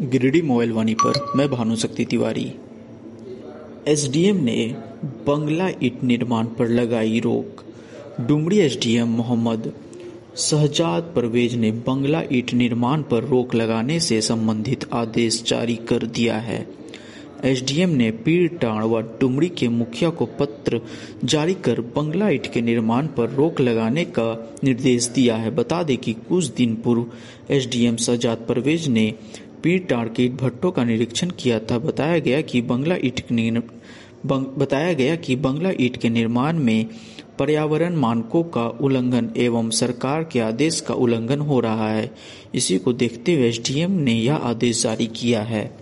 Giridih mobile वाणी पर मैं भानुशक्ति Tiwari. SDM ने बंगला ईंट निर्माण पर लगाई रोक। डुमरी एसडीएम मोहम्मद शहजाद परवेज ने बंगला ईंट निर्माण पर रोक लगाने से संबंधित आदेश जारी कर दिया है। एसडीएम ने पीरटांड़ व डुमरी के मुखिया को पत्र जारी कर बंगला ईंट के निर्माण पर रोक लगाने का निर्देश दिया है। बता दें कि कुछ दिन पूर्व एसडीएम शहजाद परवेज ने पीरटांड़ के ईंट भट्टों का निरीक्षण किया था। बताया गया कि बंगला ईंट के निर्माण में पर्यावरण मानकों का उल्लंघन एवं सरकार के आदेश का उल्लंघन हो रहा है। इसी को देखते हुए एसडीएम ने यह आदेश जारी किया है।